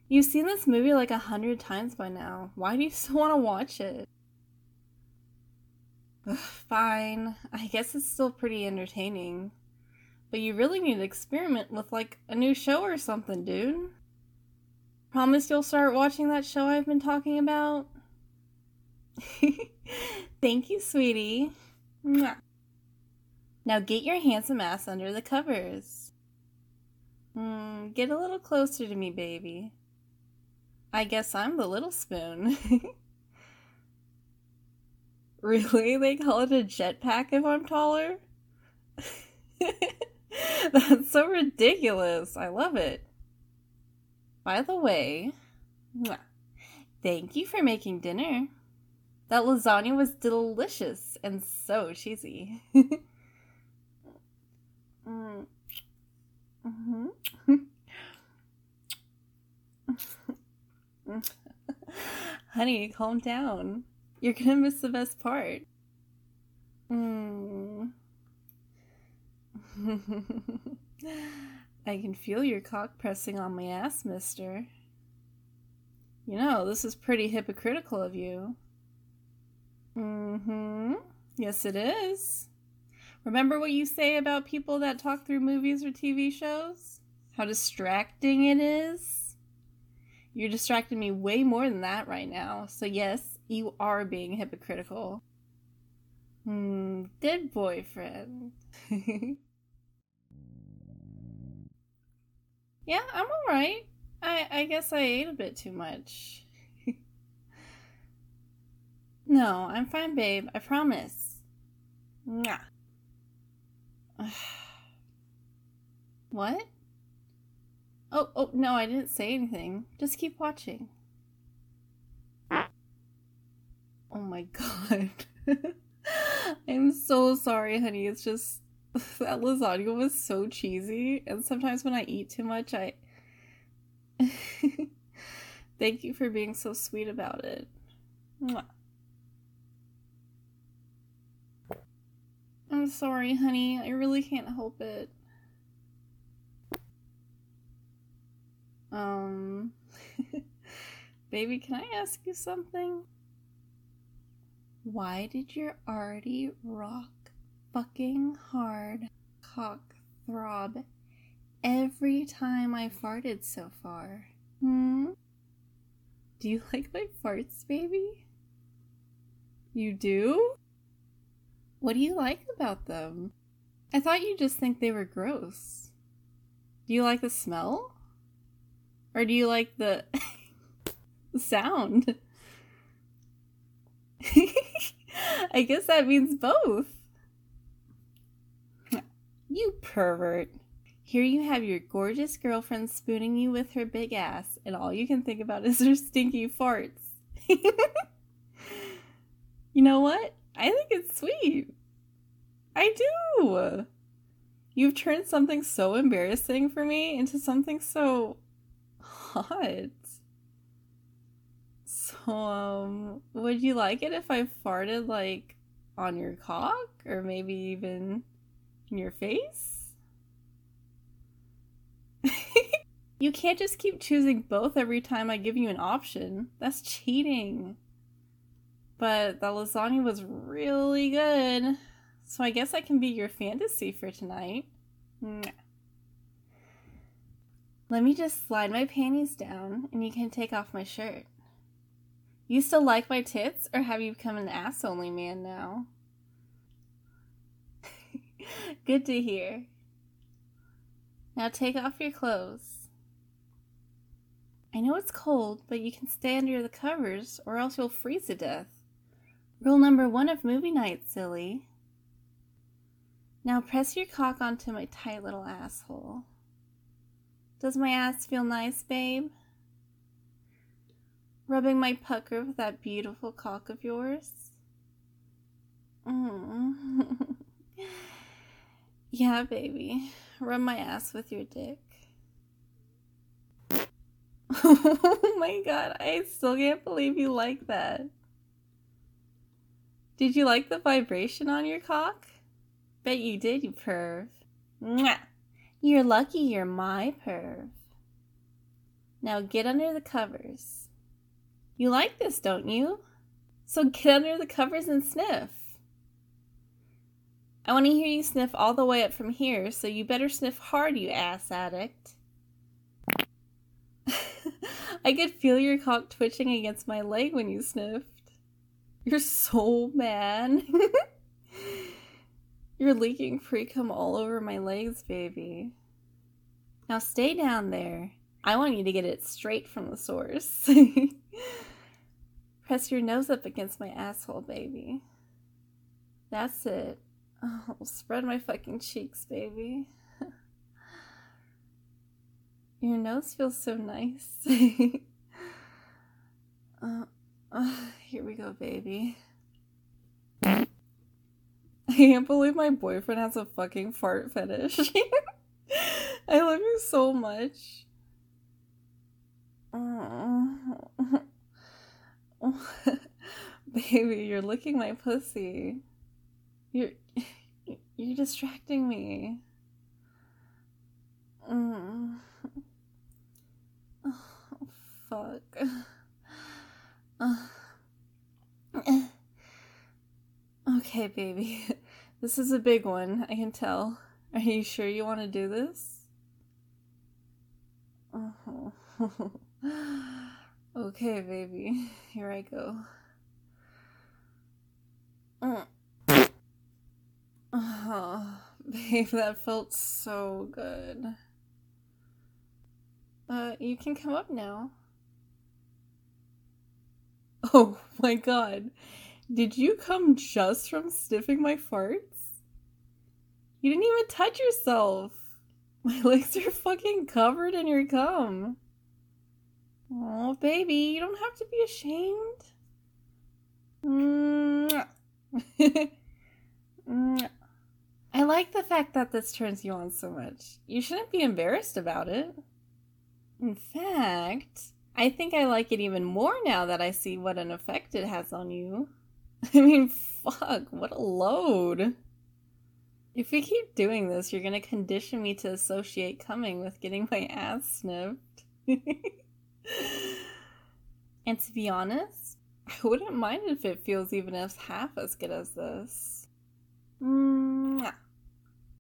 You've seen this movie like 100 times by now. Why do you still want to watch it? Ugh, fine. I guess it's still pretty entertaining. But you really need to experiment with like a new show or something, dude. Promise you'll start watching that show I've been talking about? Thank you, sweetie. Mwah. Now get your handsome ass under the covers. Get a little closer to me, baby. I guess I'm the little spoon. Really? They call it a jetpack if I'm taller? That's so ridiculous. I love it. By the way, thank you for making dinner. That lasagna was delicious and so cheesy. Honey, calm down. You're gonna miss the best part. I can feel your cock pressing on my ass, mister. You know, this is pretty hypocritical of you. Yes, it is. Remember what you say about people that talk through movies or TV shows? How distracting it is? You're distracting me way more than that right now. So yes, you are being hypocritical. Good boyfriend. Yeah, I'm alright. I guess I ate a bit too much. No, I'm fine, babe. I promise. Mwah. What? Oh, no, I didn't say anything. Just keep watching. Oh my god. I'm so sorry, honey. It's just that lasagna was so cheesy, and sometimes when I eat too much, I thank you for being so sweet about it. Mwah. I'm sorry, honey. I really can't help it. Baby, can I ask you something? Why did your already rock fucking hard cock throb every time I farted so far? Do you like my farts, baby? You do? What do you like about them? I thought you just think they were gross. Do you like the smell? Or do you like the sound? I guess that means both. You pervert. Here you have your gorgeous girlfriend spooning you with her big ass, and all you can think about is her stinky farts. You know what? I think it's sweet. I do. You've turned something so embarrassing for me into something so hot. So, would you like it if I farted, like, on your cock? Or maybe even in your face? You can't just keep choosing both every time I give you an option. That's cheating. But the lasagna was really good. So I guess I can be your fantasy for tonight. Let me just slide my panties down and you can take off my shirt. You still like my tits, or have you become an ass-only man now? Good to hear. Now take off your clothes. I know it's cold, but you can stay under the covers or else you'll freeze to death. Rule number 1 of movie night, silly. Now press your cock onto my tight little asshole. Does my ass feel nice, babe? Rubbing my pucker with that beautiful cock of yours? Yeah, baby. Rub my ass with your dick. Oh my god, I still can't believe you like that. Did you like the vibration on your cock? Bet you did, you perv. Mwah! You're lucky you're my perv. Now get under the covers. You like this, don't you? So get under the covers and sniff. I want to hear you sniff all the way up from here, so you better sniff hard, you ass addict. I could feel your cock twitching against my leg when you sniffed. You're so mad. You're leaking pre-cum all over my legs, baby. Now stay down there. I want you to get it straight from the source. Press your nose up against my asshole, baby. That's it. Oh, spread my fucking cheeks, baby. Your nose feels so nice. Here we go, baby. I can't believe my boyfriend has a fucking fart fetish. I love you so much. Baby, you're licking my pussy. You're distracting me. Oh, fuck. Okay, baby. This is a big one, I can tell. Are you sure you want to do this? Oh. Okay, baby. Here I go. Oh, babe, that felt so good. You can come up now. Oh my god. Did you come just from sniffing my farts? You didn't even touch yourself. My legs are fucking covered in your cum. Oh, baby, you don't have to be ashamed. I like the fact that this turns you on so much. You shouldn't be embarrassed about it. In fact, I think I like it even more now that I see what an effect it has on you. I mean, fuck, what a load. If we keep doing this, you're gonna condition me to associate coming with getting my ass sniffed. And to be honest, I wouldn't mind if it feels even as half as good as this. Mwah.